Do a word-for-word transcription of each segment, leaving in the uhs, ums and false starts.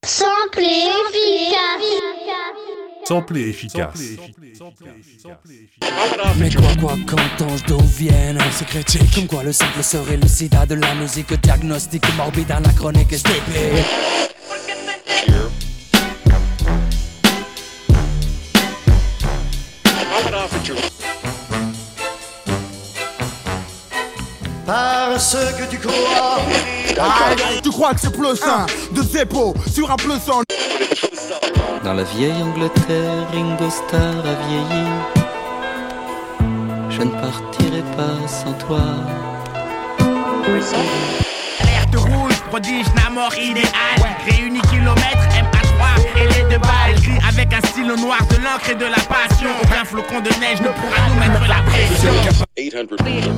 Simple et efficace. Simple et efficace. Mais quoi quoi qu'entends-je d'où viennent ces critiques? Comme quoi le simple serait le sida de la musique. Diagnostic morbide, anachronique et stupide. Parce que tu crois. Ah, tu crois que c'est plus un de Zeppo sur un plus un. Dans la vieille Angleterre, Ringo Starr a vieilli. Je ne partirai pas sans toi. Alerte rouge, prodige, Namor idéal. Réunis kilomètres, M A trois et les deux balles. Écrit avec un stylo noir, de l'encre et de la passion. Aucun flocon de neige ne pourra nous mettre la pression. eight hundred.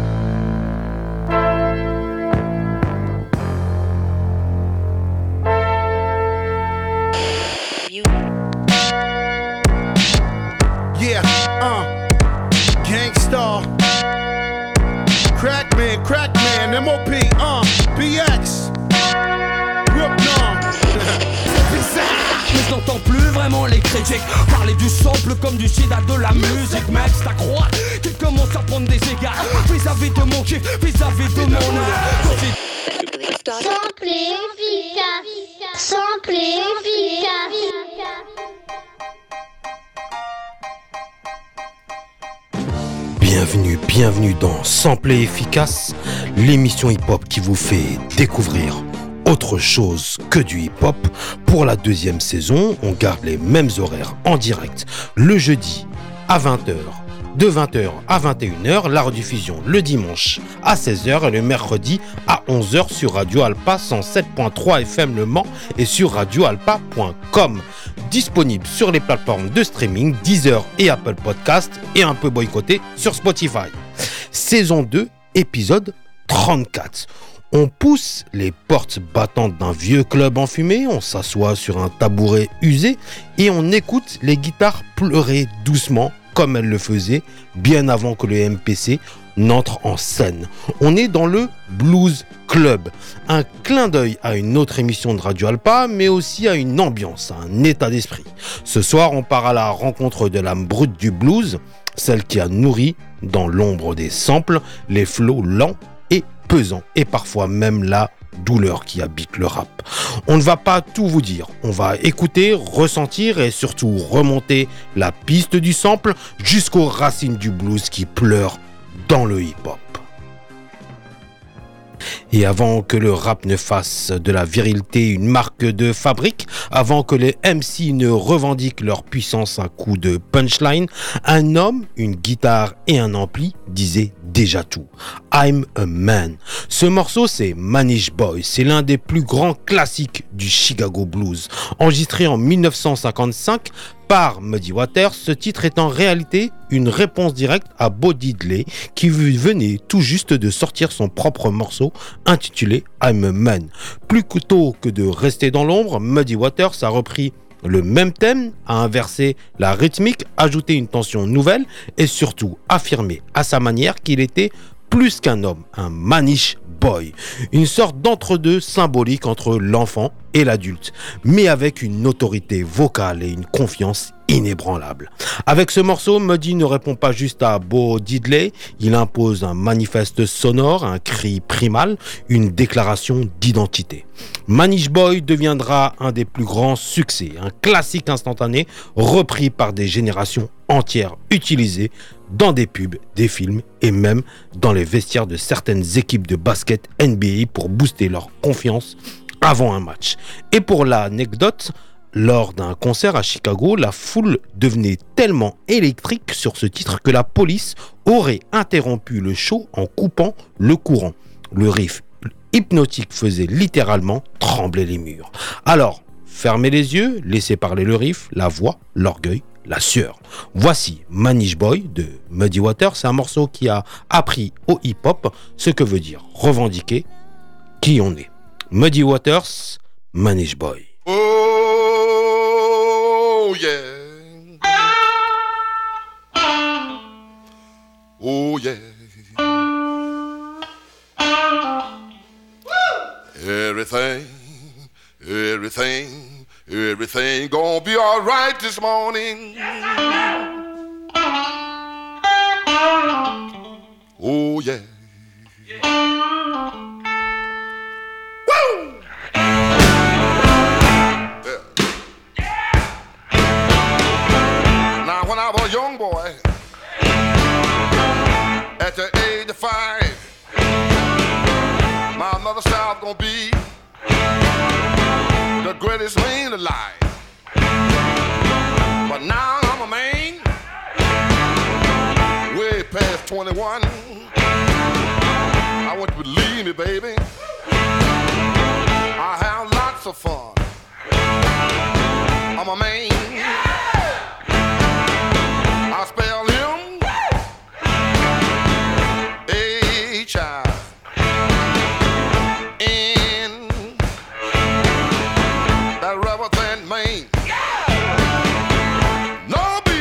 Yeah, uh, Gangstar, Crackman, Crackman, M O P, uh, B X, Brooklyn. Mais je n'entends plus vraiment les critiques parler du sample comme du sida de la musique. Mec, c'est à croire qu'il commence à prendre des égards vis-à-vis de mon kiff, vis-à-vis de mon art. Simple et efficace. Simple et efficace. Bienvenue, bienvenue dans Sample et Efficace, l'émission hip-hop qui vous fait découvrir autre chose que du hip-hop. Pour la deuxième saison, on garde les mêmes horaires en direct le jeudi à vingt heures, de vingt heures à vingt et une heures, la rediffusion le dimanche à seize heures et le mercredi à onze heures sur Radio Alpa cent sept point trois F M Le Mans et sur radio alpa point com. Disponible sur les plateformes de streaming Deezer et Apple Podcast et un peu boycotté sur Spotify. Saison deux, épisode trente-quatre. On pousse les portes battantes d'un vieux club enfumé, on s'assoit sur un tabouret usé et on écoute les guitares pleurer doucement comme elles le faisaient bien avant que le M P C n'entre en scène. On est dans le Blues Club, un clin d'œil à une autre émission de Radio Alpa, mais aussi à une ambiance, à un état d'esprit. Ce soir, on part à la rencontre de l'âme brute du blues, celle qui a nourri, dans l'ombre des samples, les flots lents et pesants, et parfois même la douleur qui habite le rap. On ne va pas tout vous dire, on va écouter, ressentir et surtout remonter la piste du sample jusqu'aux racines du blues qui pleurent dans le hip-hop. Et avant que le rap ne fasse de la virilité une marque de fabrique, avant que les M C ne revendiquent leur puissance à coups de punchline, un homme, une guitare et un ampli disaient déjà tout. I'm a man. Ce morceau, c'est Manish Boy. C'est l'un des plus grands classiques du Chicago Blues. Enregistré en dix-neuf cent cinquante-cinq par Muddy Waters, ce titre est en réalité une réponse directe à Bo Diddley qui venait tout juste de sortir son propre morceau intitulé I'm a Man. Plutôt que de rester dans l'ombre, Muddy Waters a repris le même thème, a inversé la rythmique, ajouté une tension nouvelle et surtout affirmé à sa manière qu'il était plus qu'un homme, un Manish Boy, une sorte d'entre-deux symbolique entre l'enfant et l'adulte, mais avec une autorité vocale et une confiance inébranlable. Avec ce morceau, Muddy ne répond pas juste à Bo Diddley, il impose un manifeste sonore, un cri primal, une déclaration d'identité. Manish Boy deviendra un des plus grands succès, un classique instantané repris par des générations entières, utilisé dans des pubs, des films et même dans les vestiaires de certaines équipes de basket N B A pour booster leur confiance avant un match. Et pour l'anecdote, lors d'un concert à Chicago, la foule devenait tellement électrique sur ce titre que la police aurait interrompu le show en coupant le courant. Le riff hypnotique faisait littéralement trembler les murs. Alors, fermez les yeux, laissez parler le riff, la voix, l'orgueil, la sueur. Voici Manish Boy de Muddy Waters. C'est un morceau qui a appris au hip-hop ce que veut dire revendiquer qui on est. Muddy Waters, Manish Boy. Oh yeah. Oh yeah. Everything, everything Everything, everything gonna be all right this morning. Oh yeah. Woo! Yeah. Now when I was a young boy, at the age of five, my mother said I was gonna be the greatest man alive. But now I'm a man, way past twenty-one. I want you to believe me, baby, I have lots of fun. I'm a man. I spell him H I N, that rubber thin man. No B,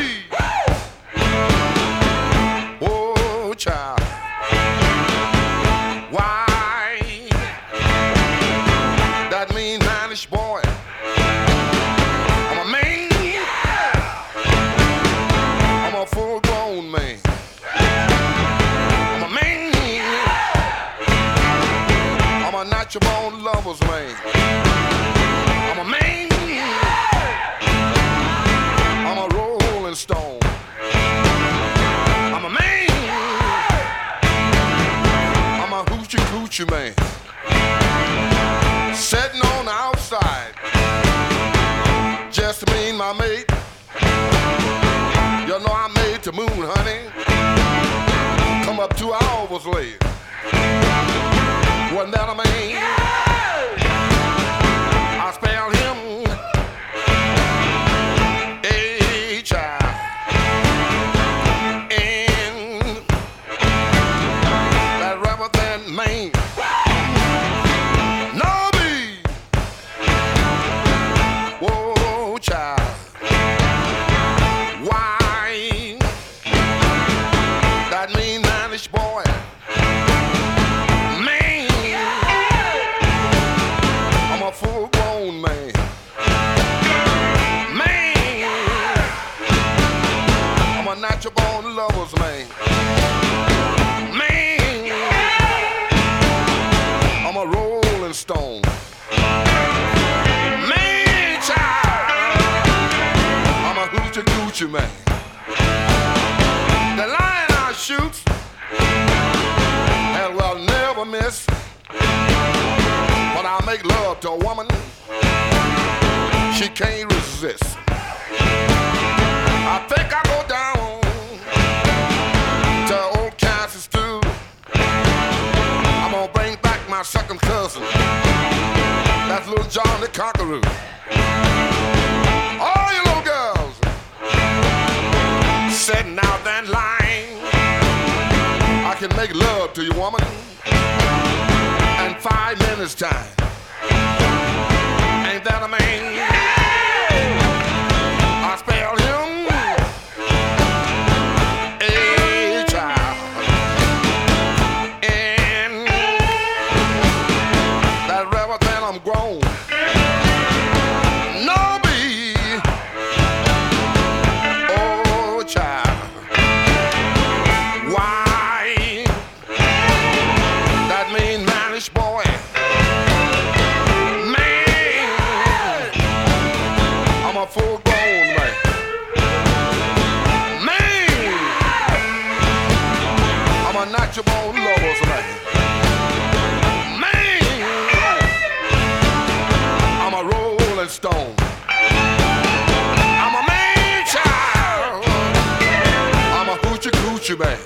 oh child. Why? That mean manish boy. I'm a man. I'm a full grown man. I'm a man. I'm a natural born lover's man. I'm a man. I'm a rolling stone. I'm a man. I'm a hoochie coochie man. Sitting on the outside, just me and my mate. You know I made the moon, honey. Come up two hours late. Wasn't that a man? I spelled him H I N, that rubber thin man. No B, whoa child. Why? That mean manish boy. Man, I'm a full grown man. Man, I'm a natural born lover's man. Man, I'm a rolling stone. Man, child, I'm a hoochie coochie man. The lion I shoot, and will never miss. When I make love to a woman, she can't resist. I think I go down to old Kansas too. I'm gonna bring back my second cousin, that's little John the Conqueror. All you little girls sitting out that line, I can make love to you, woman, in five minutes time. Ain't that a man? I spelled him H I N, that rubber thin I'm grown. No B, oh child. Why? That mean manish boy. Man, I'm a full grown man. Man, I'm a natural born lover's man. Man, I'm a rolling stone. I'm a man child. I'm a hoochie coochie man.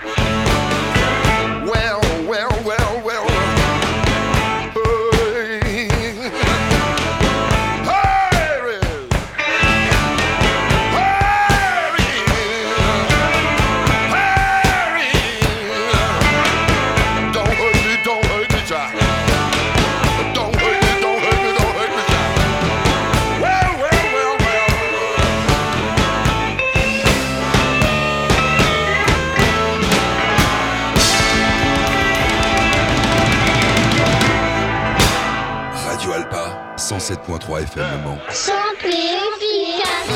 Well, well, well, well. trois F M Le Mans. Simple et efficace.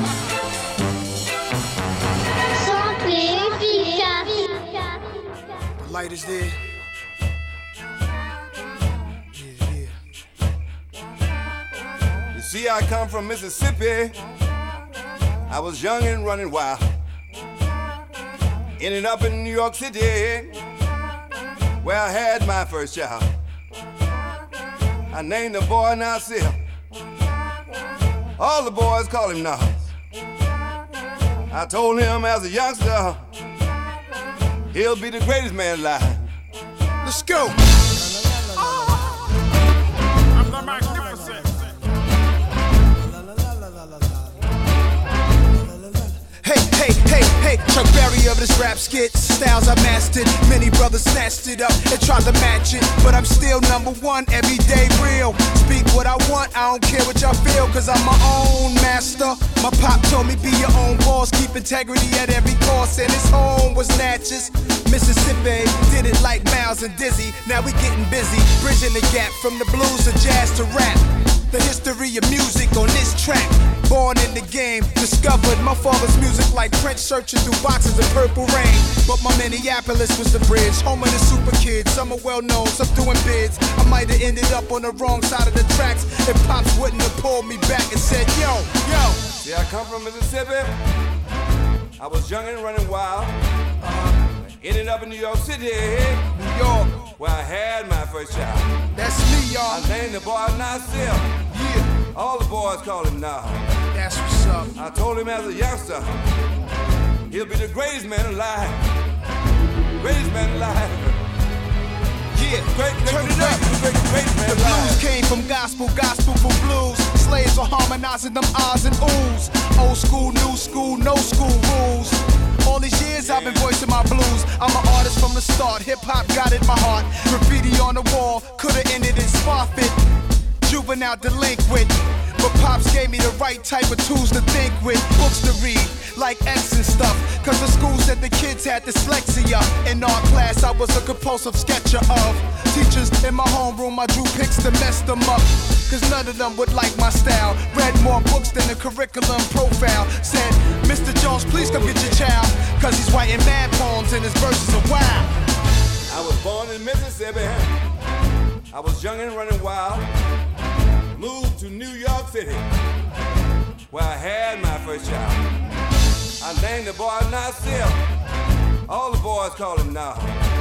Simple et efficace. The light is there. See, I come from Mississippi. I was young and running wild. Ended up in New York City, where I had my first child. I named the boy Nasir. All the boys call him Nas. I told him as a youngster, he'll be the greatest man alive. Let's go. I'm the magnificent. Hey, hey, hey, hey, Chuck Berry of this rap skit. Styles I mastered, many brothers snatched it up and tried to match it. But I'm still number one, everyday real. Speak what I want, I don't care what y'all feel, cause I'm my own master. My pop told me be your own boss, keep integrity at every cost. And his home was Natchez, Mississippi. Did it like Miles and Dizzy, now we getting busy. Bridging the gap from the blues to jazz to rap. The history of music on this track. Born in the game, discovered my father's music like Prince searching through boxes of Purple Rain. But my Minneapolis was the bridge, home of the super kids. Some are well known, some doing bids. I might have ended up on the wrong side of the tracks if Pops wouldn't have pulled me back and said, yo, yo. See, I come from Mississippi. I was young and running wild. Ended up in New York City, New York, where I had my first child. That's me, y'all. I named the boy Nasir. Yeah. All the boys call him Nas. That's what's up. I told him as a youngster, he'll be the greatest man alive. Greatest man alive. Yeah, great, great, turn it up. Great, great, great man the alive. blues came from gospel, gospel for blues. Slaves are harmonizing them ahs and oohs. Old school, new school, no school rules. All these years I've been voicing my blues. I'm an artist from the start. Hip hop got in my heart. Graffiti on the wall coulda ended in spot fit. Juvenile delinquent, but Pops gave me the right type of tools to think with. Books to read, like X and stuff. Cause the school said the kids had dyslexia. In art class I was a compulsive sketcher of teachers in my homeroom. I drew pics to mess them up, cause none of them would like my style. Read more books than the curriculum profile. Said, Mister Jones, please come get your child, cause he's writing mad poems and his verses are wild. I was born in Mississippi. I was young and running wild. Moved to New York City, where I had my first child. I named the boy Nasir. All the boys call him Nas.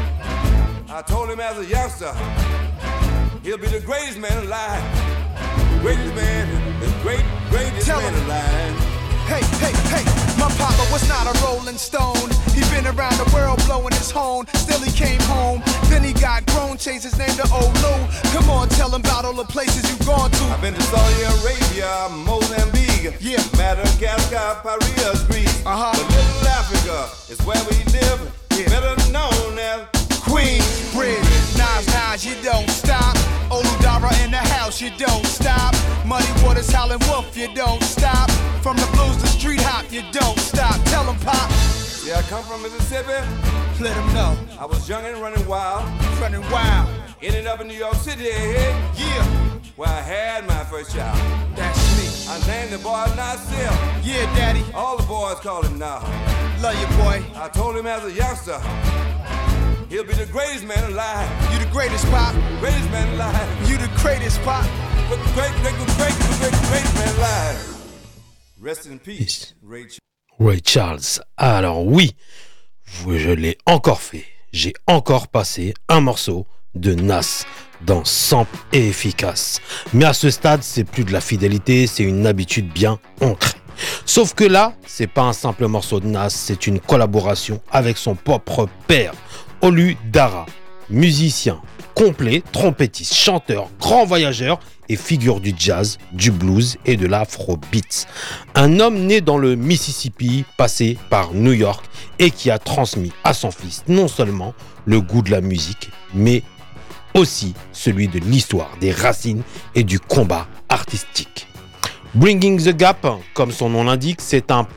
I told him as a youngster, he'll be the greatest man alive. Greatest man, the great, greatest Tell man him. alive. Hey, hey, hey, my papa was not a rolling stone. He been around the world blowing his horn. Still he came home, then he got grown, changed his name to Olu. Come on, tell him about all the places you've gone to. I've been to Saudi Arabia, Mozambique, yeah, Madagascar, Paris, Greece. Uh-huh. But little Africa is where we live, yeah. Better known as Queensbridge. Nas, Nas, you don't stop. Oludara in the house, you don't stop. Muddy Waters, Howlin' Wolf, you don't stop. From the blues to street hop, you don't stop. Tell him, Pop. Yeah, I come from Mississippi. Let him know. I was young and running wild. Running wild. Ended up in New York City. Yeah. Where I had my first child. That's me. I named the boy Nasir. Yeah, Daddy. All the boys call him Nas. Love you, boy. I told him as a youngster, he'll be the greatest man alive. You the greatest, Pop. Greatest man alive. You the greatest, Pop. Great, great, great, great, great, great man alive. Rest in peace, Ray Charles. Ray Charles. Alors oui, je l'ai encore fait. J'ai encore passé un morceau de Nas dans Simple et Efficace. Mais à ce stade, c'est plus de la fidélité, c'est une habitude bien ancrée. Sauf que là, c'est pas un simple morceau de Nas, c'est une collaboration avec son propre père, Olu Dara, musicien complet, trompettiste, chanteur, grand voyageur et figure du jazz, du blues et de l'afrobeat. Un homme né dans le Mississippi, passé par New York et qui a transmis à son fils non seulement le goût de la musique, mais aussi celui de l'histoire, des racines et du combat artistique. Bringing the Gap, comme son nom l'indique, c'est un pont,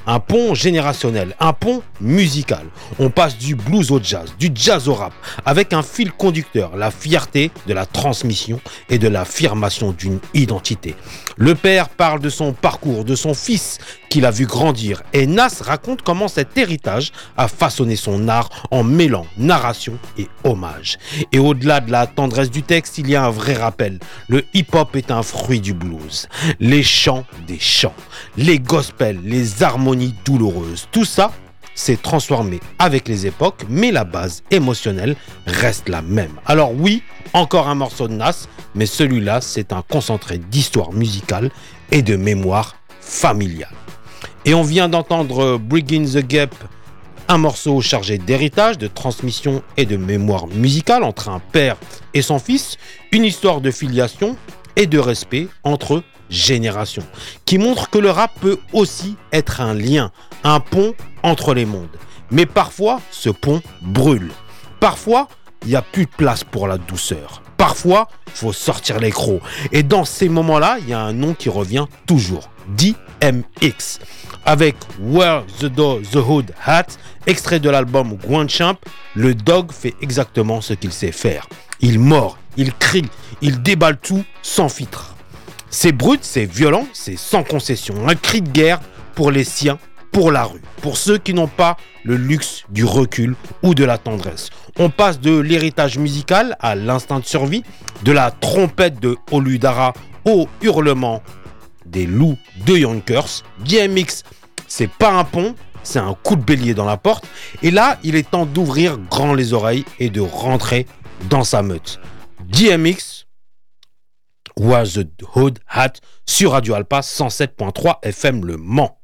Un pont générationnel, un pont musical. On passe du blues au jazz, du jazz au rap, avec un fil conducteur, la fierté de la transmission et de l'affirmation d'une identité. Le père parle de son parcours, de son fils qu'il a vu grandir, et Nas raconte comment cet héritage a façonné son art en mêlant narration et hommage. Et au-delà de la tendresse du texte, il y a un vrai rappel. Le hip-hop est un fruit du blues. Les chants des chants, les gospels, les harmonies douloureuse. Tout ça s'est transformé avec les époques, mais la base émotionnelle reste la même. Alors oui, encore un morceau de Nas, mais celui-là, c'est un concentré d'histoire musicale et de mémoire familiale. Et on vient d'entendre Bridging the Gap, un morceau chargé d'héritage, de transmission et de mémoire musicale entre un père et son fils, une histoire de filiation et de respect entre génération, qui montre que le rap peut aussi être un lien, un pont entre les mondes. Mais parfois, ce pont brûle. Parfois, il n'y a plus de place pour la douceur. Parfois, il faut sortir les crocs. Et dans ces moments-là, il y a un nom qui revient toujours, D M X. Avec Where the Dog the Hood Hat, extrait de l'album Guanchamp, le dog fait exactement ce qu'il sait faire. Il mord, il crie, il déballe tout sans filtre. C'est brut, c'est violent, c'est sans concession. Un cri de guerre pour les siens, pour la rue, pour ceux qui n'ont pas le luxe du recul ou de la tendresse. On passe de l'héritage musical à l'instinct de survie, de la trompette de Oludara au hurlement des loups de Yonkers. D M X, c'est pas un pont, c'est un coup de bélier dans la porte. Et là, il est temps d'ouvrir grand les oreilles et de rentrer dans sa meute. D M X, Where the Hood Hat sur Radio Alpa cent sept point trois F M Le Mans.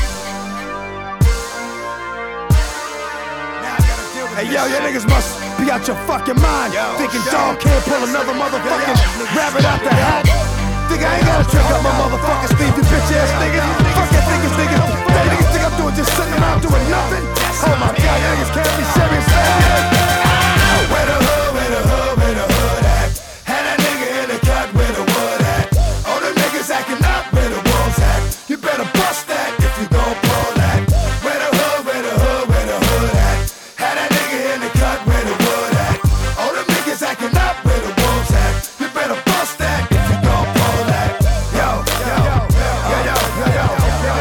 Hey yo, you niggas must be out your fucking mind. Yo, thinking dog can't pull another motherfucking rabbit out the hat. Think I ain't gotta trick up my motherfucking sleeve, you bitch ass niggas. Fuck that niggas, niggas. That niggas think I'm doing just sitting around doing nothing. Oh my god, you niggas can't be serious. Where the hood, where the hood, where the hood at? Had that nigga in the cut where the wood at. All the niggas acting up where the wolves at. You better bust that if you gon' pull that. Where the hood, where the hood, where the hood at? Had that nigga in the cut where the wood at. All the niggas acting up where the wolves at. You better bust that if you gon' pull that. Yo, yo, yo, yo, yo, yo, yo,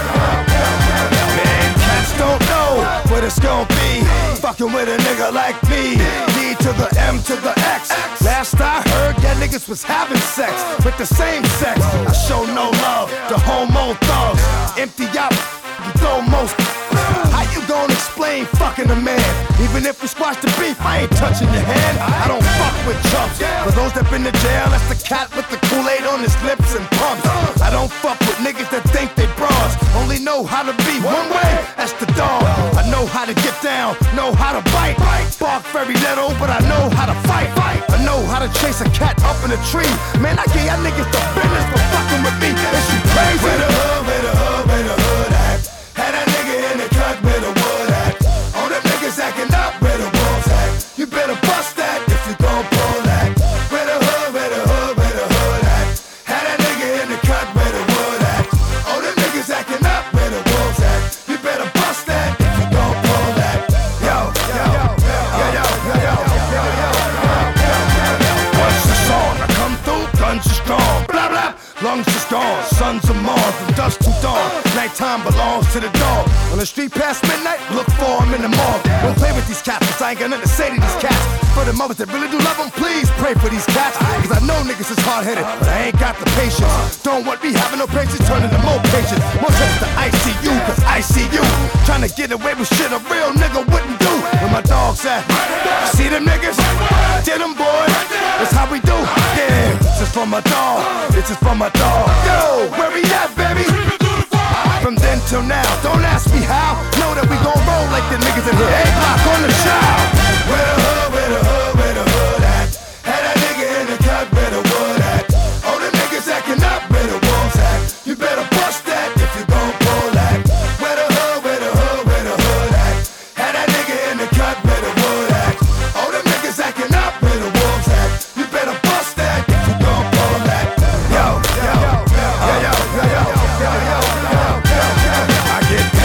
yo. Man, cats don't know what it's gon' be. Fucking with a nigga like me. D to the M to the X. Last I heard, that niggas was having sex with the same sex. I show no love to homo thugs. Empty out, you throw most. How you gonna explain fucking a man? Even if we squash the beef, I ain't touching your hand. I don't fuck with chumps. For those that been to jail, that's the cat with the Kool-Aid on his lips and pumps. I don't fuck with niggas that think they bras. Only know how to be one way, that's the dog. I know how to get down, know how to bite. Bark very little, but I know how to fight. I know how to chase a cat up in a tree. Man, I give y'all niggas the business for fucking with me. Is you crazy? Where the hood, where the hood, where the hood at? Had that nigga in the cut where the wood at. All them niggas acting up where the wolves at. You better bust that if you gon' pull that. Where the hood, where the hood, where the hood at? Had that nigga in the cut where the wood at. All them niggas acting up where the wolves at. You better bust that if you gon' pull that. Yo, yo, yo, yo, yo, yo, yo, yo, yo, yo. Once the song, I come through, guns are strong. Blah blah, lungs are gone. Sons are Mars from dusk to dawn. Nighttime belongs to the dog. On the street past midnight, look for him in the mall. Don't play with these cats, cause I ain't got nothing to say to these cats. For the mothers that really do love them, please pray for these cats. Cause I know niggas is hard-headed, but I ain't got the patience. Don't want me having no patience, turning to more patience. More trips to I C U, cause I see you trying to get away with shit a real nigga wouldn't do. Where my dogs at? See them niggas? Get them, boy. That's how we do. Yeah, this is for my dog. This is for my dog. Yo, where we at, baby? From then till now, don't ask me how. Know that we gon' roll like the niggas in here. A-block on the shout. Where the hood, where the hood, where the hood at? Had that nigga in the cut where the wood at. All the niggas acting up where the wolves at. You better bust that if you gon' pull that. Where the hood, where the hood, where the hood at? Had that nigga in the cut where the wood at. All the niggas acting up where the wolves at. You better bust that if you gon' pull that. Yo, yo, yo, yo, yo, yo, yo, yo, yo, yo. I get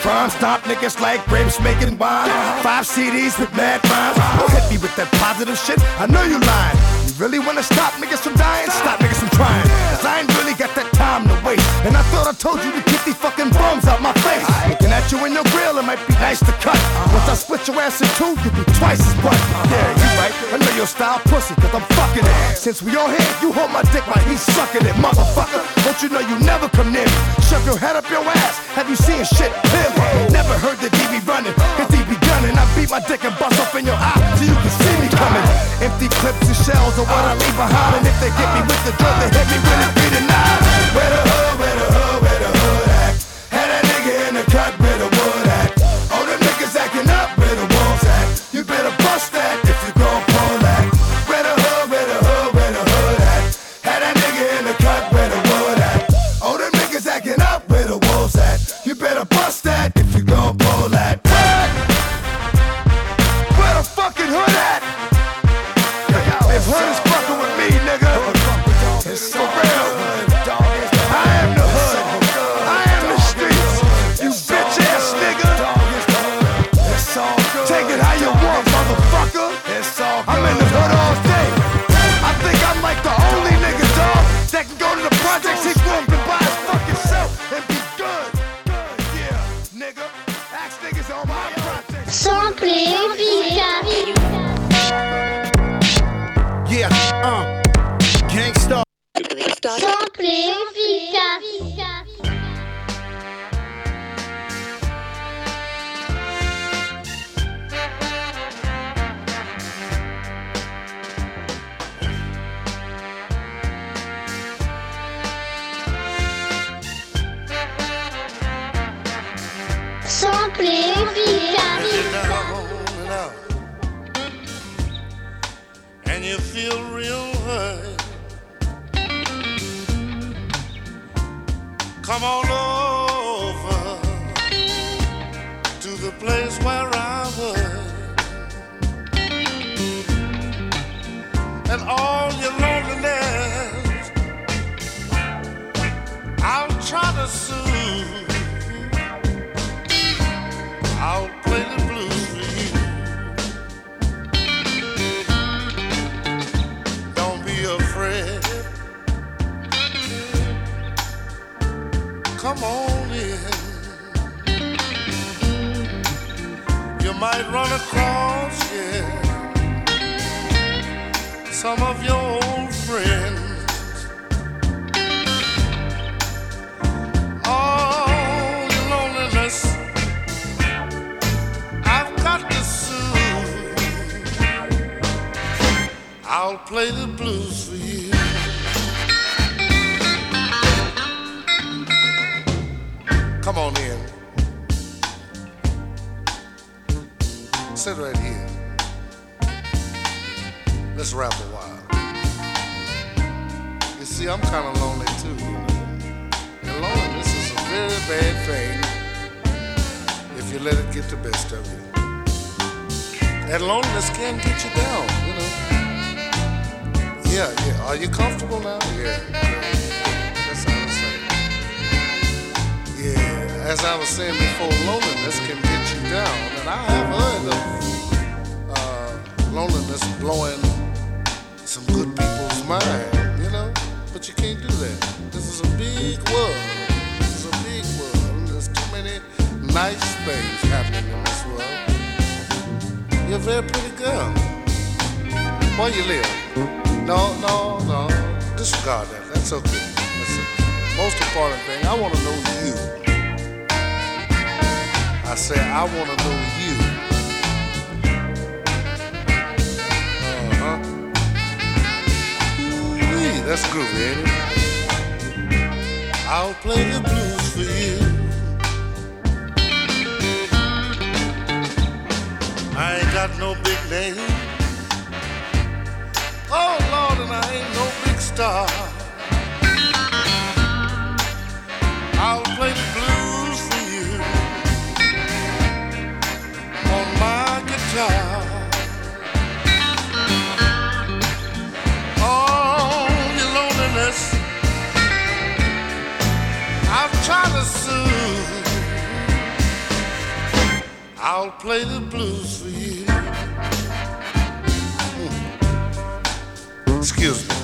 crime. Stop niggas like grapes making wine. Five C Ds with mad rhymes. Don't hit me with that positive shit. I know you lying. You really wanna stop niggas from dying? Stop niggas from trying. Cause I ain't really got that time to waste. And I thought I told you to get these fucking bums out my face. Looking at you in your grill, it might be nice to cut. Once I split your ass in two, you be twice as butt. Yeah, you right. I know your style pussy, cause I'm fucking it. Since we on here, you hold my dick like he's sucking it. Motherfucker, don't you know you never come near me? Shove your head up your ass. Have you seen shit clearly? Never heard the D B running, cause he be gunning. I beat my dick and bust off in your eye so you can see me coming. Empty clips and shells are what I leave behind. And if they get me with the drug, they hit me with it be denied. Where the hood, where the hood, where the hood at? Had that nigga in the cut, where the wood at? All them niggas acting up, where the wolves at? You better bust that if you gon' pull that. Where the hood, where the hood, where the hood at? Had that nigga in the cut, where the wood at? All them niggas acting up, where the wolves at? You better bust that if you gon' pull that. Where the fucking hood at? If hood is fucking with me, nigga, it's for real. I am the hood. I am the streets. You bitch ass nigga. Take it how you want, motherfucker. I'm in the hood all day. I think I'm like the only nigga, dog, that can go to the projects he grew up and buy his fucking self and be good. Good, yeah, nigga. Ask niggas on my projects. Simple et efficace. Yeah, uh, gangsta. Simple et efficace. Simple et efficace. And you feel real hurt. Come on over to the place where I was, and all your loneliness I'll try to soothe. I'll play the blues for you. Don't be afraid. Come on in. You might run across, yeah, some of your old friends. All your loneliness I've got to soothe. I'll play the blues for you. Come on in. Sit right here. Let's rap a while. You see, I'm kind of lonely too, you know. And loneliness is a very bad thing if you let it get the best of you. And loneliness can get you down, you know. Yeah, yeah. Are you comfortable now? Yeah. That's how I say it. Yeah. As I was saying before, loneliness can get you down. And I have heard of uh, loneliness blowing some good people's mind, you know? But you can't do that. This is a big world. This is a big world. There's too many nice things happening in this world. You're a very pretty girl. Where you live? No, no, no. Disregard that. That's okay. That's the most important thing. I want to know you. I say I want to know you. Uh-huh. Ooh-wee, that's groovy, ain't it? I'll play the blues for you. I ain't got no big name. Oh, Lord, and I ain't no big star. I'll play the blues for you on my guitar. Oh, your loneliness I've tried to soothe. I'll play the blues for you. Mm. Excuse me.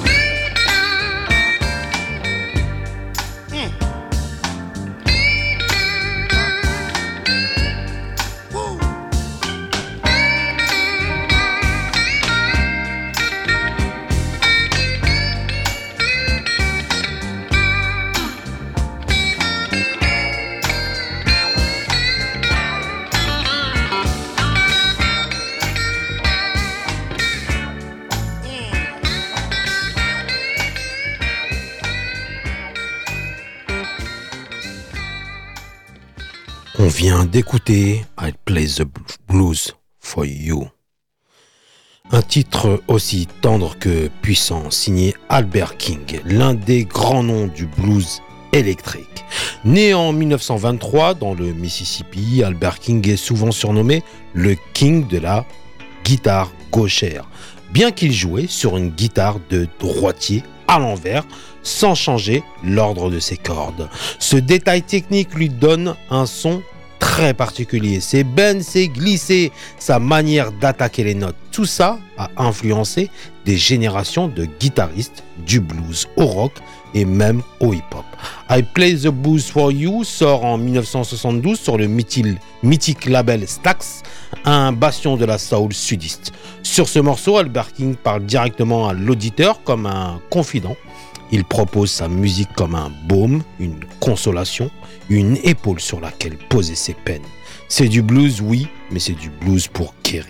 On vient d'écouter I Play the Blues for You. Un titre aussi tendre que puissant, signé Albert King, l'un des grands noms du blues électrique. Né en dix-neuf cent vingt-trois dans le Mississippi, Albert King est souvent surnommé le King de la guitare gauchère, bien qu'il jouait sur une guitare de droitier à l'envers, sans changer l'ordre de ses cordes. Ce détail technique lui donne un son très particulier. Ses bends, ses glissés, sa manière d'attaquer les notes, tout ça a influencé des générations de guitaristes du blues au rock et même au hip-hop. I Play the Blues for You sort en dix-neuf cent soixante-douze sur le mythique label Stax, un bastion de la soul sudiste. Sur ce morceau, Albert King parle directement à l'auditeur comme un confident. Il propose sa musique comme un baume, une consolation, une épaule sur laquelle poser ses peines. C'est du blues, oui, mais c'est du blues pour guérir.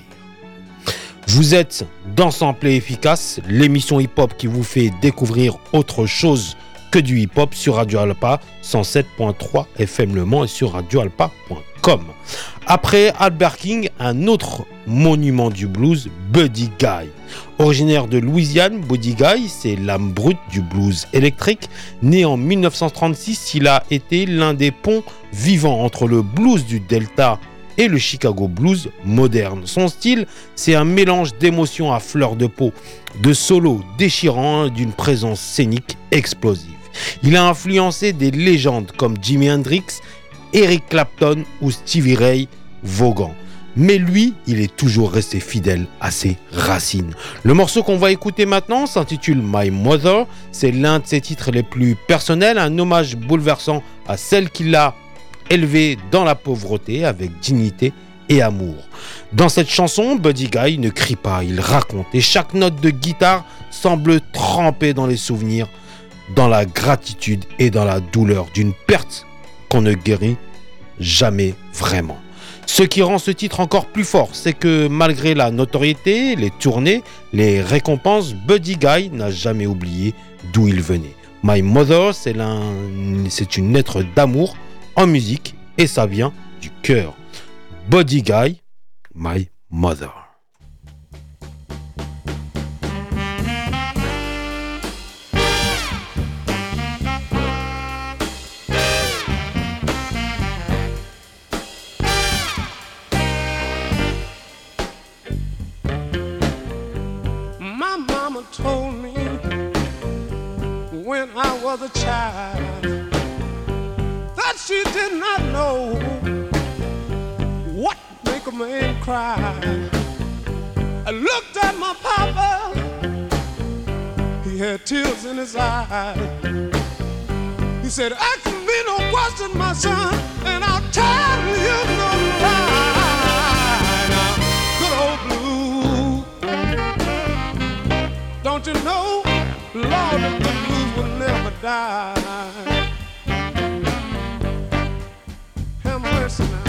Vous êtes dans Samplé Efficace, l'émission hip-hop qui vous fait découvrir autre chose que du hip-hop sur Radio Alpa cent sept virgule trois F M Le Mans et sur radio alpa point com. Après Albert King, un autre monument du blues, Buddy Guy. Originaire de Louisiane, Buddy Guy, c'est l'âme brute du blues électrique. Né en dix-neuf cent trente-six, il a été l'un des ponts vivants entre le blues du Delta et le Chicago blues moderne. Son style, c'est un mélange d'émotions à fleur de peau, de solos déchirants, d'une présence scénique explosive. Il a influencé des légendes comme Jimi Hendrix, Eric Clapton ou Stevie Ray Vaughan. Mais lui, il est toujours resté fidèle à ses racines. Le morceau qu'on va écouter maintenant s'intitule My Mother. C'est l'un de ses titres les plus personnels, un hommage bouleversant à celle qui l'a élevé dans la pauvreté avec dignité et amour. Dans cette chanson, Buddy Guy ne crie pas, il raconte et chaque note de guitare semble trempée dans les souvenirs, dans la gratitude et dans la douleur d'une perte qu'on ne guérit jamais vraiment. Ce qui rend ce titre encore plus fort, c'est que malgré la notoriété, les tournées, les récompenses, Buddy Guy n'a jamais oublié d'où il venait. My Mother, c'est, l'un, c'est une lettre d'amour en musique et ça vient du cœur. Buddy Guy, My Mother. Told me when I was a child that she did not know what make a man cry. I looked at my papa, he had tears in his eyes. He said, ask me no question, my son, and I'll tell you no lie. Now, good old blue, don't you know, Lord, the blues will never die. Have mercy now.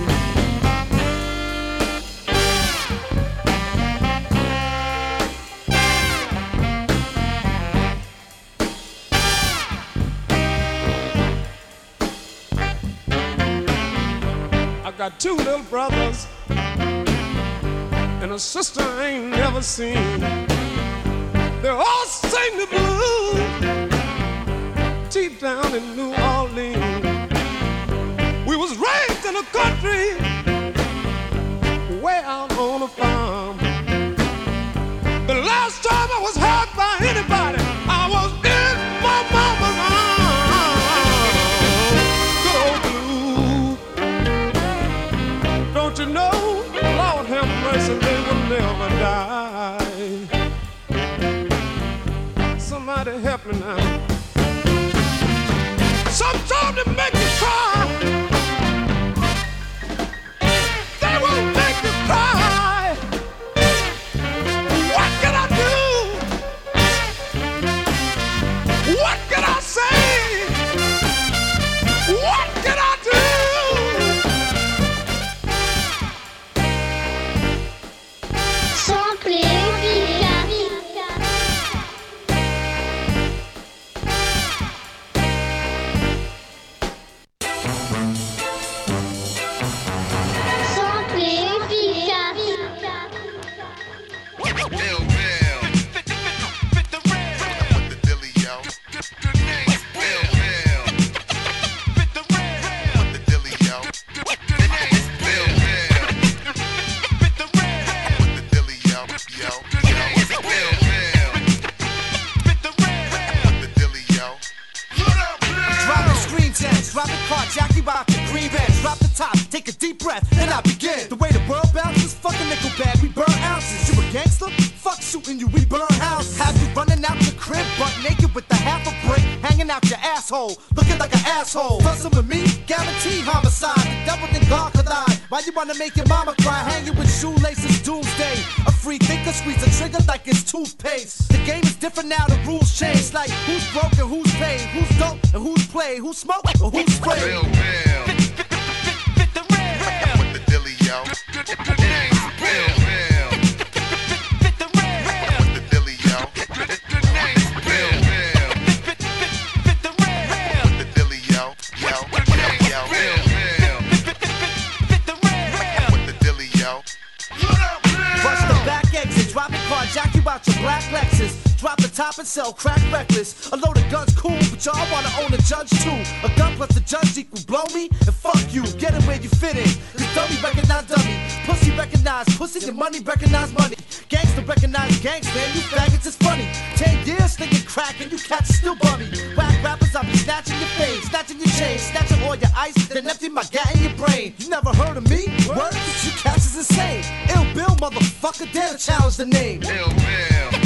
I got two little brothers and a sister I ain't never seen. They all sing the blues deep down in New Orleans. We was raised in a country way out on a farm. The last time I was hurt by anybody, I was in my mama's arms. Good old blue. intense. Drop the car, Jackie Rock, the green red. Drop the top, take a deep breath, and I begin. The way the world bounces, fucking nickel bag, we burn ounces. You a gangster? Fuck shooting you, we burn houses. Have you running out the crib, butt naked with the half a brick, hanging out your asshole, looking like an asshole. Fussing with me, guarantee homicide. The devil and God collide. Why you wanna make your mama cry? Hanging with shoelaces, doomsday. A free thinker squeeze a trigger like it's toothpaste. The game is different now, the rules change. Like who's broke and who's paid, who's dope and who's played, who's smoke or who's sprayed. Real, real. Fit the real. With the dilly, yo. The name's real, real. Fit the real. With the dilly, yo. The name's real, real. Fit the real. With the dilly, yo. Yo, yo, real, real. Fit the real. With the dilly, yo. Rush the back exit, drop the car, jack you out your black Lexus. Drop the top and sell crack reckless. A load of guns cool, but y'all wanna own a judge too. A gun plus the judge equal blow me, and fuck you, get it where you fit in. Cause dummy recognize dummy, pussy recognize pussy, and money recognize money. Gangster recognize gangster, and you faggots is funny. Ten years thinking crack, and you cats still bummy. Whack rappers, I'll be snatching your fame, snatching your chain, snatching all your ice, then empty my gat in your brain. You never heard of me? Word? You cats is insane. Ill Bill, motherfucker, dare challenge the name. Ill Bill.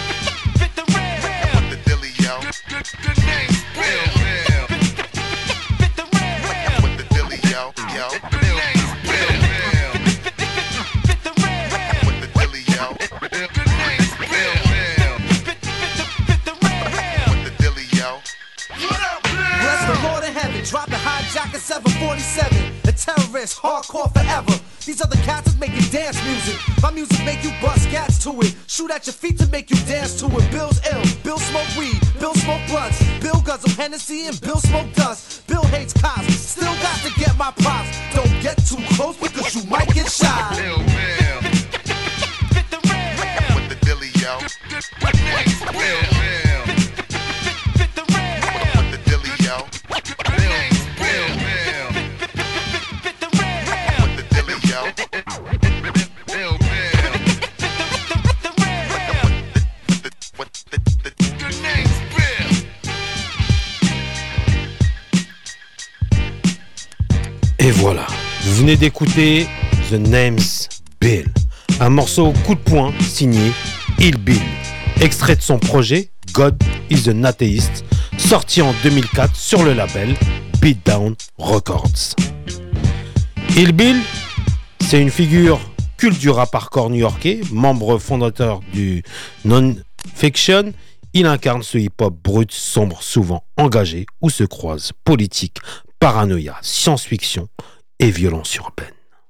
The name's real, real. Fit the real. With the dilly, yo, yo. The name's real, real. Fit the real. With the dilly, yo. The name's real, real. Fit the real. With the dilly, yo. Bless the Lord in heaven, drop the hijack at seven forty-seven. The terrorists, hardcore forever. These other cats is making dance music. My music make you bust cats to it. Shoot at your feet to make you dance to it. Bill's ill, Bill smoke weed, Bill smoke blunts, Bill guzzle Hennessy and Bill smoke dust. Bill hates cops, still got to get my props. Don't get too close because you might get shot. Bill, Bill. Fit the real. With the dilly, yo. The name's real, real. Fit the real. With the dilly, yo. The name's real, real. Fit the real. With the dilly, yo. Real, real. Fit the real. With the the name's real. Et voilà, vous venez d'écouter The Name's Bill, un morceau coup de poing signé Ill Bill, extrait de son projet God is an Atheist, sorti en deux mille quatre sur le label Beatdown Records. Ill Bill, c'est une figure culte du rap hardcore new-yorkais, membre fondateur du Non-Fiction. Il incarne ce hip-hop brut, sombre, souvent engagé, où se croisent politique, paranoïa, science-fiction et violence urbaine.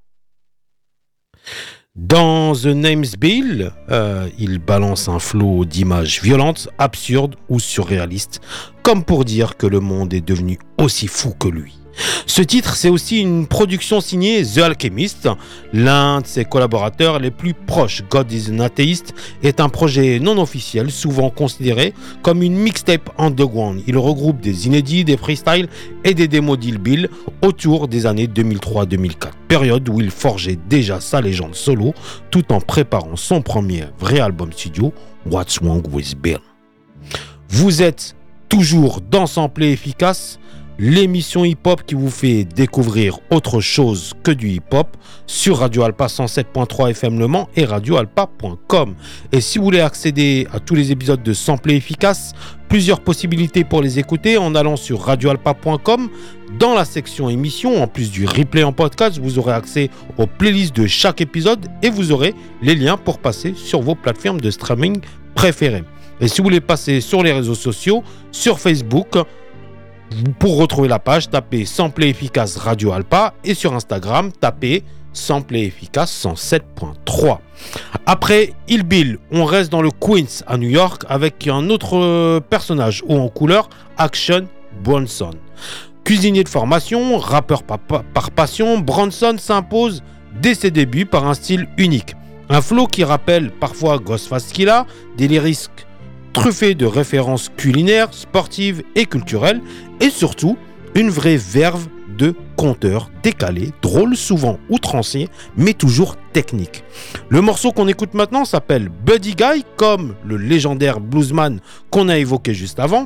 Dans The Name's Bill, euh, il balance un flot d'images violentes, absurdes ou surréalistes, comme pour dire que le monde est devenu aussi fou que lui. Ce titre, c'est aussi une production signée The Alchemist, l'un de ses collaborateurs les plus proches. God is an Atheist est un projet non officiel, souvent considéré comme une mixtape underground. Il regroupe des inédits, des freestyles et des démos d'Ill Bill autour des années deux mille trois deux mille quatre, période où il forgeait déjà sa légende solo tout en préparant son premier vrai album studio, What's Wrong with Bill. Vous êtes toujours dans Samplé Efficace, l'émission hip-hop qui vous fait découvrir autre chose que du hip-hop sur Radio Alpa cent sept point trois F M Le Mans et radio alpa point com. Et si vous voulez accéder à tous les épisodes de Samplé Efficace, plusieurs possibilités pour les écouter en allant sur radio alpa point com. Dans la section émission, en plus du replay en podcast, vous aurez accès aux playlists de chaque épisode et vous aurez les liens pour passer sur vos plateformes de streaming préférées. Et si vous voulez passer sur les réseaux sociaux, sur Facebook, pour retrouver la page, tapez Samplé Efficace Radio Alpa et sur Instagram, tapez Samplé Efficace cent sept point trois. Après Ill Bill, on reste dans le Queens à New York avec un autre personnage haut en couleur, Action Bronson. Cuisinier de formation, rappeur par, par passion, Bronson s'impose dès ses débuts par un style unique. Un flow qui rappelle parfois Ghostface Killah, des lyrics truffés de références culinaires, sportives et culturelles, et surtout une vraie verve de conteur décalé, drôle, souvent outrancier, mais toujours technique. Le morceau qu'on écoute maintenant s'appelle Buddy Guy, comme le légendaire bluesman qu'on a évoqué juste avant,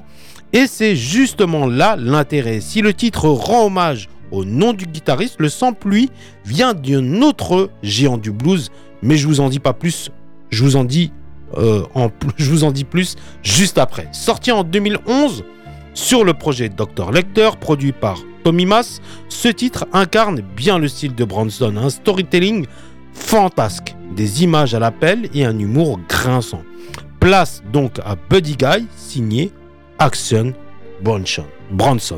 Et c'est justement là l'intérêt. Si le titre rend hommage au nom du guitariste, le sample, lui, vient d'un autre géant du blues, mais je vous en dis pas plus, je vous en dis, euh, en, je vous en dis plus juste après. Sorti en deux mille onze sur le projet docteur Lecter, produit par Tommy Mass, ce titre incarne bien le style de Bronson, un storytelling fantasque, des images à l'appel et un humour grinçant. Place donc à Buddy Guy, signé Action Bronson. Bronson.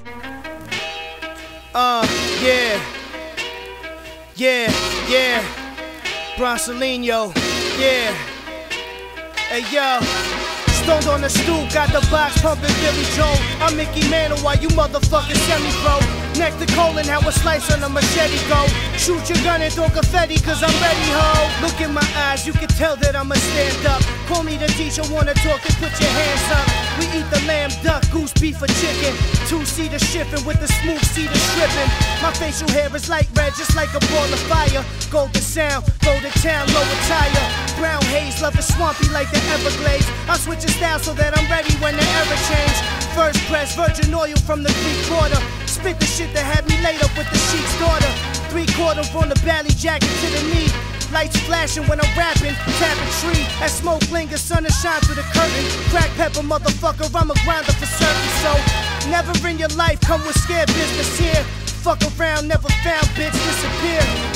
Uh, yeah, yeah, yeah, Bronsolino, yeah, hey yo, stoned on the stool, got the box pumping Billy Joel, I'm Mickey Mantle while you motherfucking semi-pro, neck to colon, how a slice on a machete go, shoot your gun and throw confetti cause I'm ready ho, look in my eyes, you can tell that I'ma stand up, call me the teacher, wanna talk and put your hands up, we eat the lamb, duck, goose, beef or chicken, two-seater shipping with the smooth-seater stripping, my facial hair is light red just like a ball of fire, golden sound, go to town, lower tire, brown haze, love is swampy like the Everglades, I switch your style so that I'm ready when the era change, first press, virgin oil from the Greek quarter, spit the shit that had me laid up with the sheik's daughter, three-quarter from the belly jacket to the knee, lights flashing when I'm rapping, tapping tree, as smoke lingers, sun and shine through the curtain, crack pepper motherfucker, I'm a grinder for certain, so never in your life come with scared business here, fuck around, never found, bitch, disappear.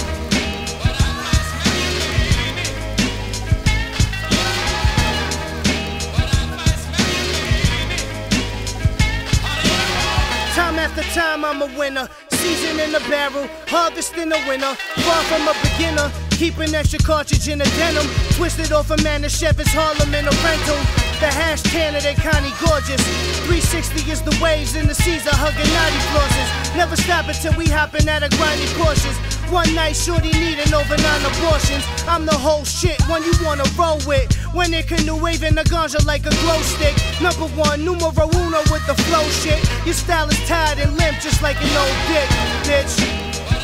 Time after time I'm a winner, season in the barrel, harvest in the winter, far from a beginner, keeping extra cartridge in a denim, twisted off a Manischewitz Harlem in a rental, the hash Tanner, they Connie gorgeous, three sixty is the waves in the Caesar hugging naughty floors, never stop until we hopping at a grindy Porsches, one night shorty needing over nine abortions, I'm the whole shit, one you wanna roll with, when they canoe waving the ganja like a glow stick, number one, numero uno with the flow shit, your style is tired and limp just like an old dick, bitch.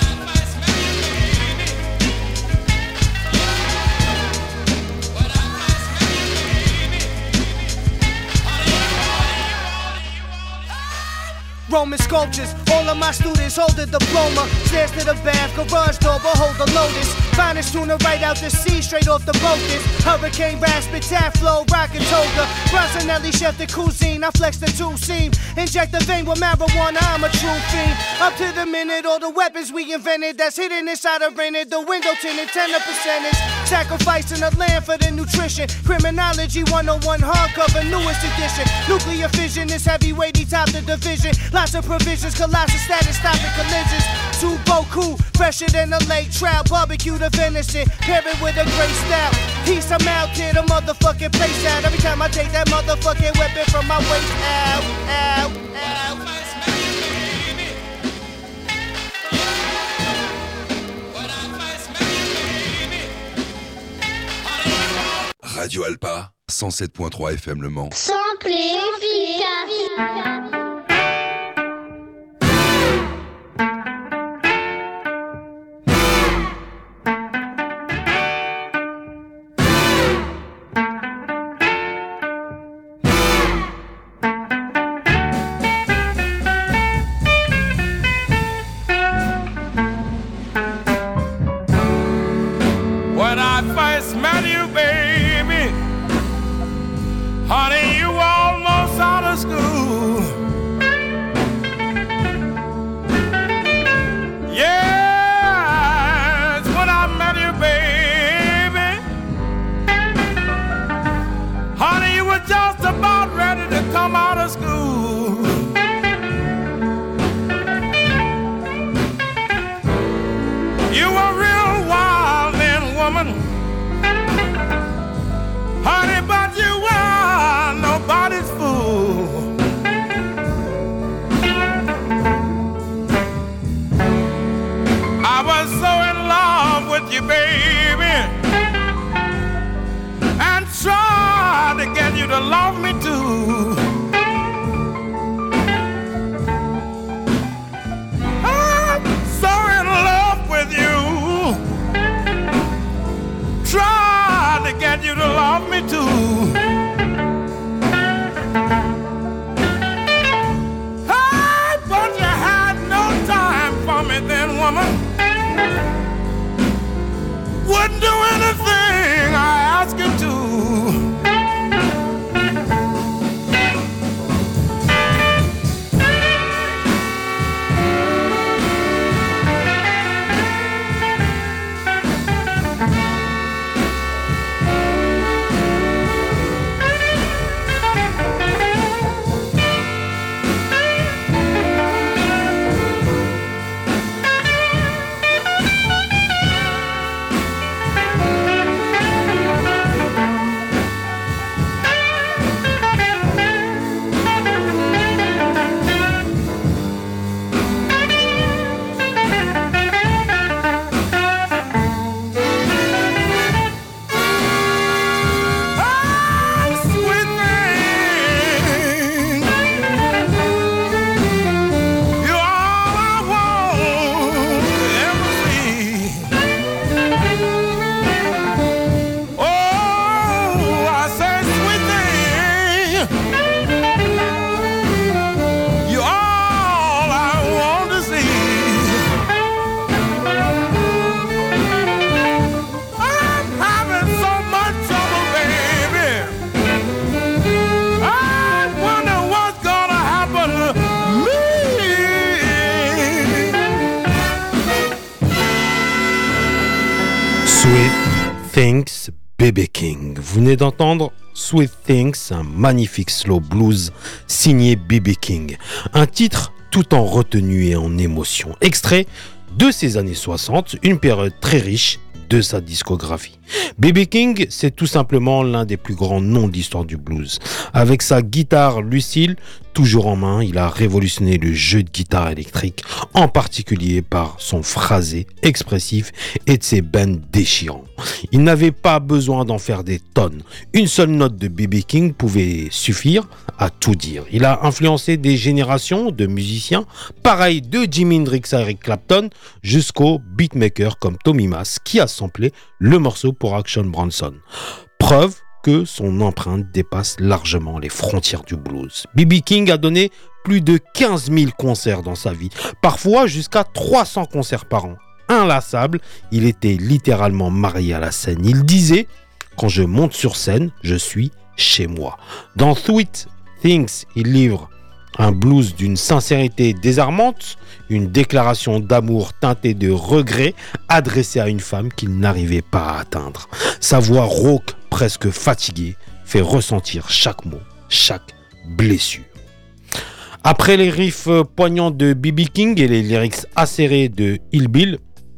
Roman sculptures, all of my students hold a diploma. Stairs to the bath, garage door, behold the lotus. Finest tuna right out the sea, straight off the boat. This hurricane raspy, tap flow, rockin' toga. Brasonelli chef the cuisine, I flex the two seam. Inject the vein with marijuana, I'm a true fiend. Up to the minute, all the weapons we invented that's hidden inside a rented. The window tinted, ten percentage. Sacrificing the land for the nutrition. Criminology one oh one hardcover, newest edition. Nuclear fission is heavyweighty, top the division. Lots of provisions, colossal status, stopping collisions. Two Boku, fresher than a lake trout. Barbecue the venison, pair it with a great style. Peace, I'm out here, the motherfucking place out. Every time I take that motherfucking weapon from my waist out, out, out. Radio Alpa, cent sept point trois F M Le Mans. Simple et efficace. Honey, you almost out of school. Yes, when I met you, baby. Honey, you were just about ready to come out of school. You were real wild then, woman. Honey, but you were nobody's fool. I was so in love with you, baby, and tried to get you to love me too. I'm so in love with you, tried to get you to love me too. woman wouldn't do anything I asked him to. Things, B B King. Vous venez d'entendre Sweet Things, un magnifique slow blues signé B B King. Un titre tout en retenue et en émotion. Extrait de ces années soixante, une période très riche de sa discographie. B B King, c'est tout simplement l'un des plus grands noms de l'histoire du blues. Avec sa guitare Lucille toujours en main, il a révolutionné le jeu de guitare électrique, en particulier par son phrasé expressif et de ses bends déchirants. Il n'avait pas besoin d'en faire des tonnes. Une seule note de B B King pouvait suffire à tout dire. Il a influencé des générations de musiciens, pareil de Jimi Hendrix à Eric Clapton, jusqu'aux beatmakers comme Tommy Mas, qui a samplé le morceau pour Action Bronson. Preuve que son empreinte dépasse largement les frontières du blues. B B King a donné plus de quinze mille concerts dans sa vie, parfois jusqu'à trois cents concerts par an. Inlassable, il était littéralement marié à la scène. Il disait « Quand je monte sur scène, je suis chez moi ». Dans Sweet Things, il livre un blues d'une sincérité désarmante, une déclaration d'amour teintée de regret adressée à une femme qu'il n'arrivait pas à atteindre. Sa voix rauque, presque fatiguée, fait ressentir chaque mot, chaque blessure. Après les riffs poignants de B B King et les lyrics acérés de Ill Bill,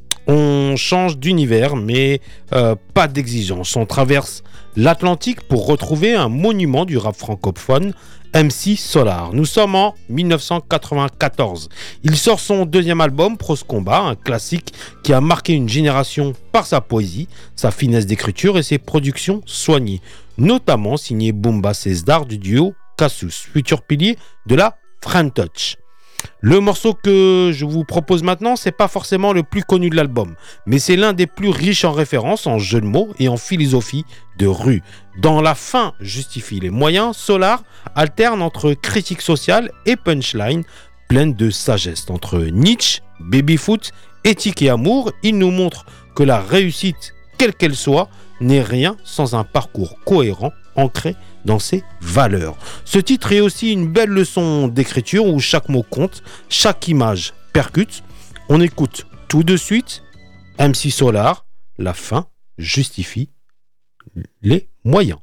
on change d'univers, mais euh, pas d'exigence. On traverse l'Atlantique pour retrouver un monument du rap francophone, M C Solar. Nous sommes en dix-neuf cent quatre-vingt-quatorze. Il sort son deuxième album, Prose Combat, un classique qui a marqué une génération par sa poésie, sa finesse d'écriture et ses productions soignées, notamment signé Bumba Cesdar du duo Cassius, futur pilier de la French Touch. Le morceau que je vous propose maintenant, c'est pas forcément le plus connu de l'album, mais c'est l'un des plus riches en références, en jeux de mots et en philosophie de rue. Dans La fin justifie les moyens, Solar alterne entre critique sociale et punchline pleine de sagesse. Entre Nietzsche, baby-foot, éthique et amour, il nous montre que la réussite, quelle qu'elle soit, n'est rien sans un parcours cohérent, ancré dans ses valeurs. Ce titre est aussi une belle leçon d'écriture où chaque mot compte, chaque image percute. On écoute tout de suite M C Solar, La fin justifie les moyens.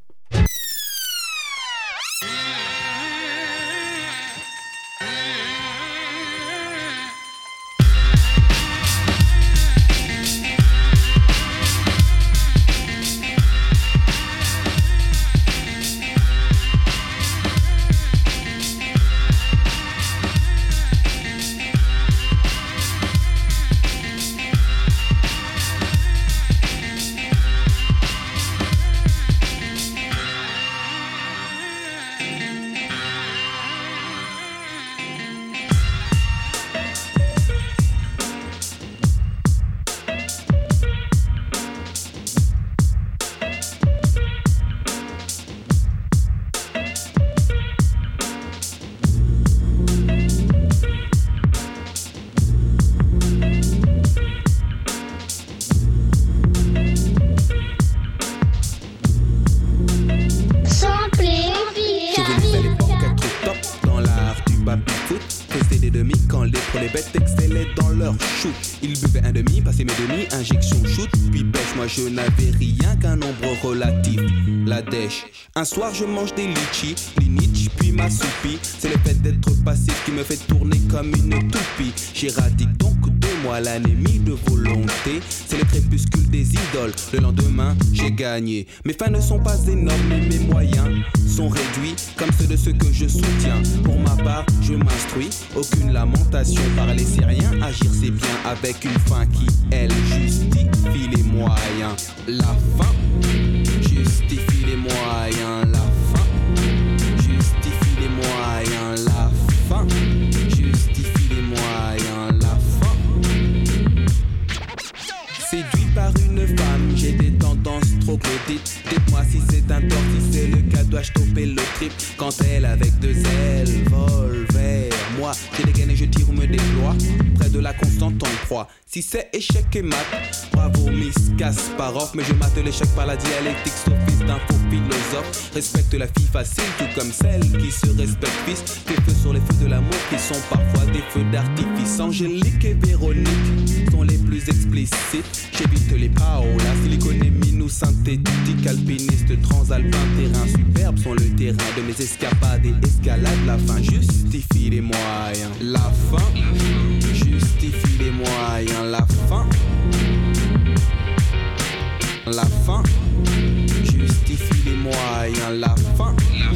faisaient des demi quand les pour les bêtes excellaient dans leur shoot. Ils buvaient un demi, passaient mes demi, injection shoot, puis pêche. Moi je n'avais rien qu'un nombre relatif, la dèche. Un soir je mange des litchis, l'initch puis ma soupie. C'est le fait d'être passif qui me fait tourner comme une toupie. J'éradique donc de moi l'anémie de volonté. C'est le crépuscule des idoles, le lendemain j'ai gagné. Mes fins ne sont pas énormes et mes moyens sont réduits comme ceux de ceux que je soutiens. Pour ma part je m'instruis, aucune lamentation. Parler c'est rien, agir c'est bien, avec une fin qui elle justifie les moyens. La fin justifie les moyens. La fin justifie les moyens. La fin justifie les moyens. La fin. Séduit par une femme, j'ai des tendances troglodytes. Dites-moi si c'est un tort, si c'est le cas, dois-je stopper le trip? Quand elle avec deux ailes vole vers moi, j'ai des gaines et je tire ou me déploie près de la constante en proie. Si c'est échec et mat, bravo Miss Kasparov. Mais je mate l'échec par la dialectique, sauf fils d'un faux philosophe. Respecte la fille facile, tout comme celle qui se respecte fils. Tes feux sur les feux de l'amour qui sont parfois des feux d'artifice. Angélique et Véronique sont les plus explicites. J'évite les Paola, siliconémine ou synthétique. Alpiniste, transalpin, terrain superbe sont le terrain de mes escapades et escalades. La fin justifie les moyens. La fin justifie les moyens. La fin, la fin justifie les moyens. La fin,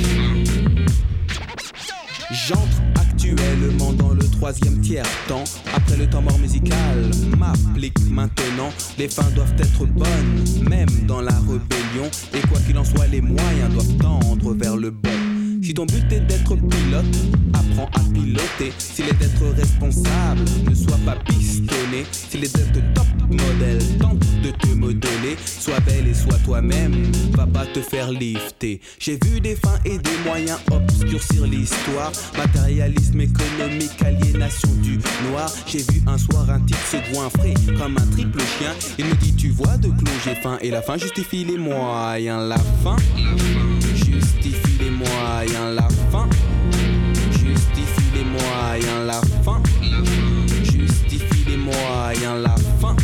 j'entre actuellement dans le troisième tiers-temps. Après le temps mort musical m'applique maintenant. Les fins doivent être bonnes, même dans la rébellion. Et quoi qu'il en soit, les moyens doivent tendre vers le bon. Si ton but est d'être pilote, apprends à piloter. S'il est d'être responsable, ne sois pas pistonné. S'il est d'être top modèle, tente de te modeler. Sois belle et sois toi-même, va pas te faire lifter. J'ai vu des fins et des moyens obscurcir l'histoire. Matérialisme économique, aliénation du noir. J'ai vu un soir un type se goinfrer comme un triple chien. Il me dit tu vois de clos j'ai faim. Et la fin justifie les moyens. La fin justifie les moyens. La fin justifie les moyens. La fin justifie les moyens. La fin.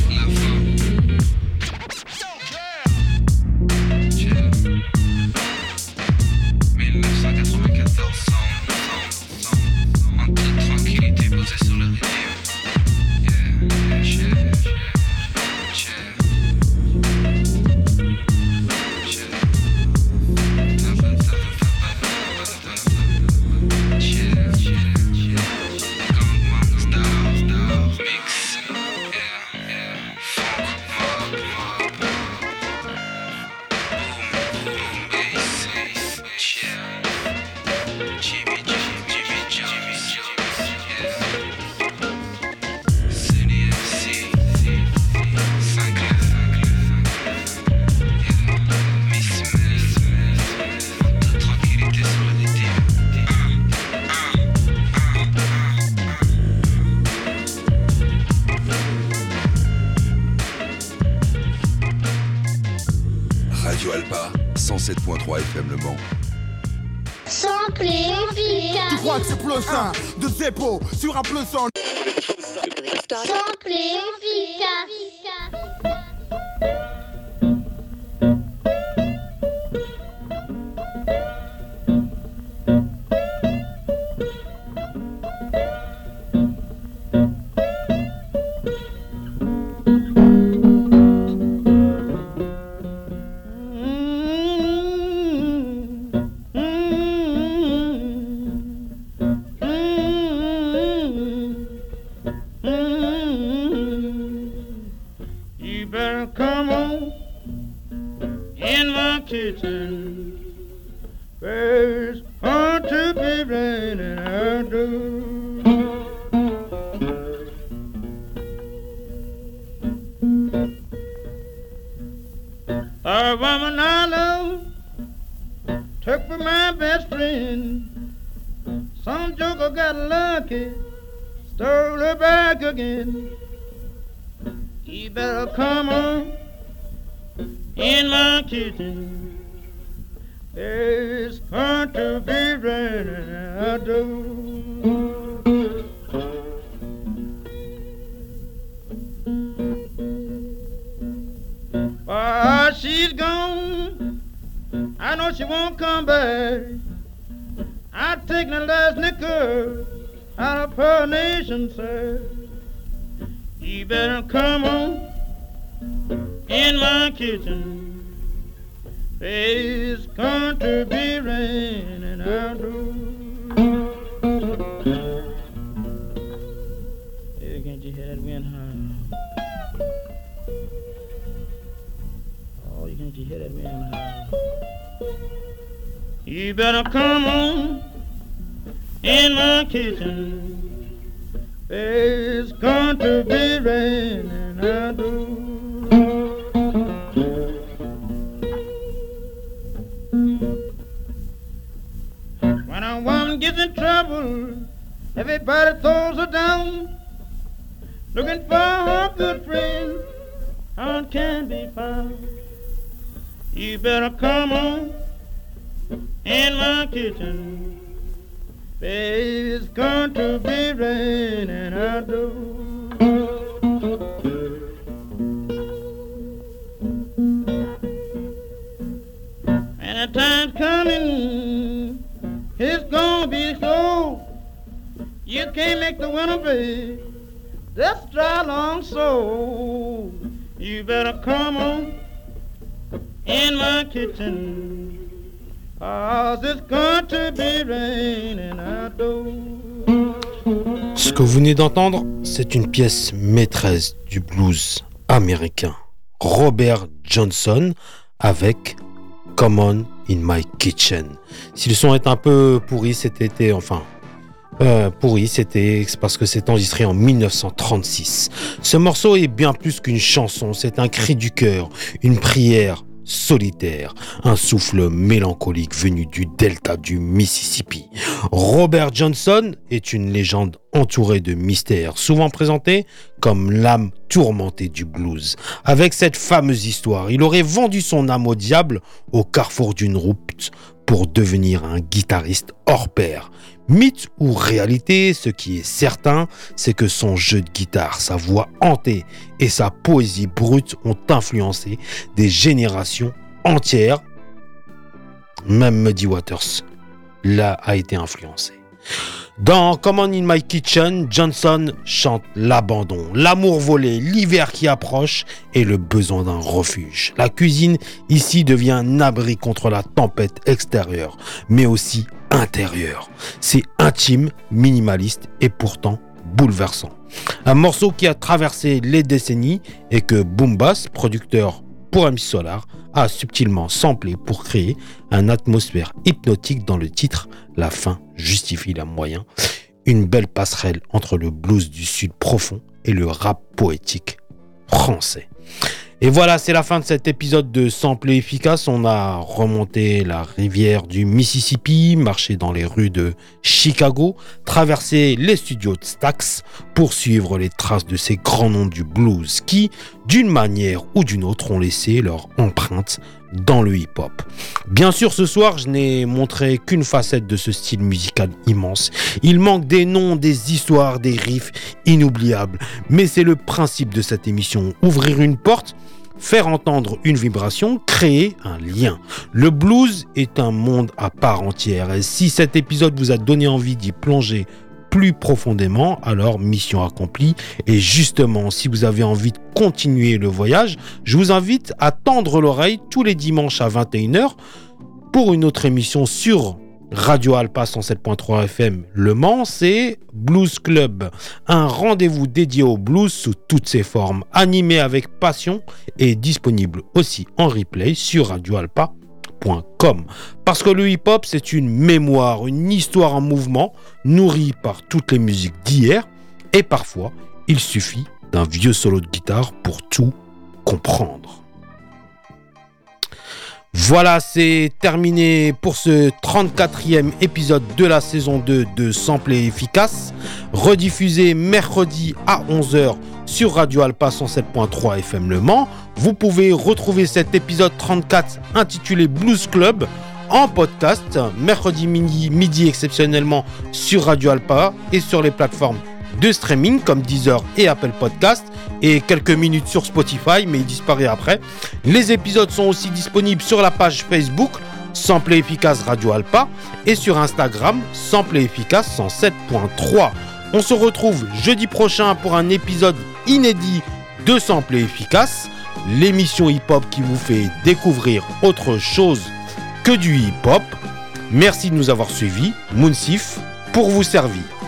mille neuf cent quatre-vingt-quatorze, sans, sans, sans, en toute tranquillité posé sur le rythme. Yeah, yeah, yeah, cent sept point trois F M Le Mans. Sample efficace. Tu crois que c'est plus un de Zeppo sur un plus un. Sample efficace. A woman I love took for my best friend. Some joker got lucky, stole her back again. You better come on in my kitchen. There's going to be raining out door. she won't come back. I take the last nickel out of her nation, sir. You better come on in my kitchen. It's going to be raining out. Hey, can't you hear that wind howl? Oh, can't you hear that wind howl? You better come on in my kitchen. It's going to be raining, I do. When a woman gets in trouble, everybody throws her down, looking for her good friend, how it can be found. You better come on in my kitchen. Baby, it's going to be raining outdoors. And the time's coming, it's gonna be so. You can't make the winter, babe, that's dry long so. You better come on in my kitchen. Ce que vous venez d'entendre, c'est une pièce maîtresse du blues américain, Robert Johnson, avec Come On In My Kitchen. Si le son est un peu pourri, c'était, enfin, euh, pourri, c'était parce que c'est enregistré en dix-neuf cent trente-six. Ce morceau est bien plus qu'une chanson, c'est un cri du cœur, une prière solitaire, un souffle mélancolique venu du delta du Mississippi. Robert Johnson est une légende entourée de mystères, souvent présentée comme l'âme tourmentée du blues. Avec cette fameuse histoire, il aurait vendu son âme au diable au carrefour d'une route pour devenir un guitariste hors pair. Mythe ou réalité, ce qui est certain, c'est que son jeu de guitare, sa voix hantée et sa poésie brute ont influencé des générations entières. Même Muddy Waters là a été influencé. Dans Come On In My Kitchen, Johnson chante l'abandon, l'amour volé, l'hiver qui approche et le besoin d'un refuge. La cuisine ici devient un abri contre la tempête extérieure, mais aussi intérieure. C'est intime, minimaliste et pourtant bouleversant. Un morceau qui a traversé les décennies et que Boom Bass, producteur pour M C Solar, a subtilement samplé pour créer une atmosphère hypnotique dans le titre « La fin justifie la moyen », une belle passerelle entre le blues du sud profond et le rap poétique français. Et voilà, c'est la fin de cet épisode de Samplé Efficace. On a remonté la rivière du Mississippi, marché dans les rues de Chicago, traversé les studios de Stax pour suivre les traces de ces grands noms du blues qui, d'une manière ou d'une autre, ont laissé leur empreinte dans le hip-hop. Bien sûr, ce soir, je n'ai montré qu'une facette de ce style musical immense. Il manque des noms, des histoires, des riffs inoubliables. Mais c'est le principe de cette émission. Ouvrir une porte, faire entendre une vibration, créer un lien. Le blues est un monde à part entière. Et si cet épisode vous a donné envie d'y plonger plus profondément, alors mission accomplie. Et justement, si vous avez envie de continuer le voyage, je vous invite à tendre l'oreille tous les dimanches à vingt et une heures pour une autre émission sur Radio Alpa cent sept point trois F M Le Mans. C'est Blues Club, un rendez-vous dédié au blues sous toutes ses formes, animé avec passion et disponible aussi en replay sur radio alpa point com. Parce que le hip-hop, c'est une mémoire, une histoire en mouvement, nourrie par toutes les musiques d'hier, et parfois, il suffit d'un vieux solo de guitare pour tout comprendre. Voilà, c'est terminé pour ce trente-quatrième épisode de la saison deux de Samplé Efficace, rediffusé mercredi à onze heures sur Radio Alpa cent sept point trois F M Le Mans. Vous pouvez retrouver cet épisode trente-quatre intitulé Blues Club en podcast, mercredi midi, midi exceptionnellement sur Radio Alpa et sur les plateformes de streaming comme Deezer et Apple Podcast, et quelques minutes sur Spotify, mais il disparaît après. Les épisodes sont aussi disponibles sur la page Facebook Sample et Efficace Radio Alpa et sur Instagram, Sample et Efficace cent sept point trois. On se retrouve jeudi prochain pour un épisode inédit de Sample et Efficace, l'émission hip-hop qui vous fait découvrir autre chose que du hip-hop. Merci de nous avoir suivis. Mounsif pour vous servir.